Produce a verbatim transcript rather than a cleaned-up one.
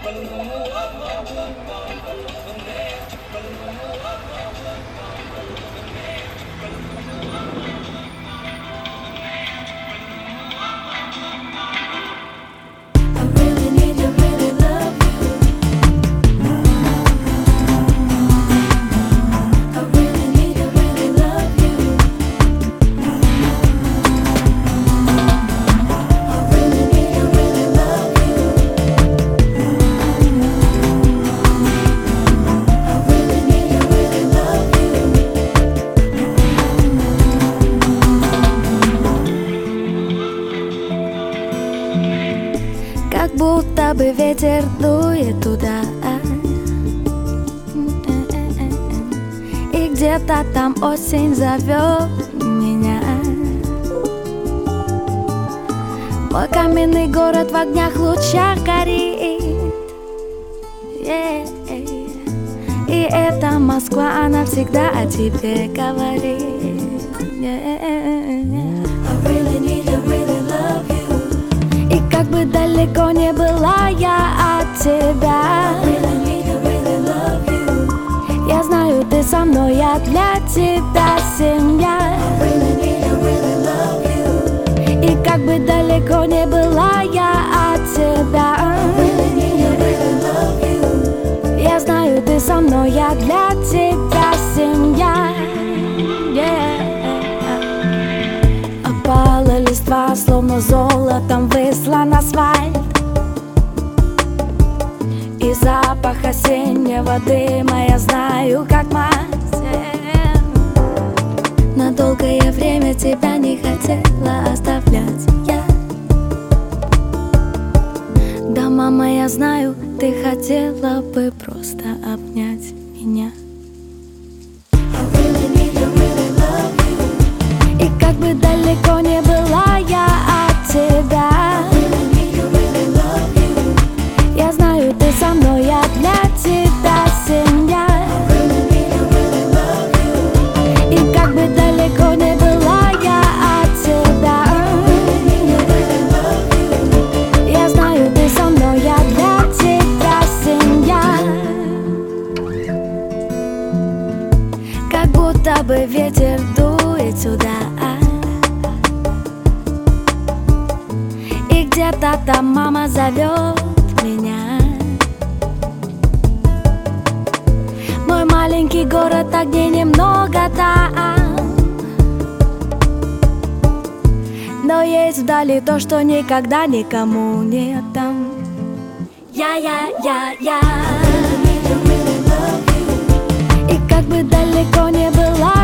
Как будто бы ветер дует туда, и где-то там осень зовет меня. Мой каменный город в огнях, лучах горит, yeah. И эта Москва, она всегда о тебе говорит, yeah. I really need you, really love you. И как бы далеко не была я от тебя, I really need you, really love you. Я знаю, ты со мной, я для тебя семья, I really need you, really love you. И как бы далеко не была я от тебя, I really need you, really love you. Я знаю, ты со мной, я для тебя семья, yeah. Опала листва, словно золотом выслан асфальт, и запах осеннего дыма я знаю как мать, yeah. На долгое время тебя не хотела оставлять я. Да, мама, я знаю, ты хотела бы просто обнять меня. И как бы далеко не была я от тебя, я знаю, ты со мной, я для тебя семья. И как бы далеко не была я от тебя, я знаю, ты со мной, я для тебя семья. Как будто бы ветер дует сюда, и где-то там мама зовет меня. Мой маленький город, огней немного там, но есть вдали то, что никогда никому не отдам. Я-я-я-я. И как бы далеко не была